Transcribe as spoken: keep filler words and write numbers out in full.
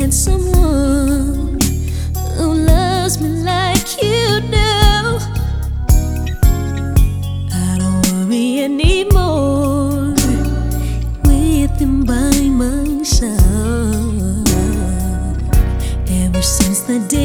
find someone who loves me like you do, I don't worry anymore with him by my side. Ever since the day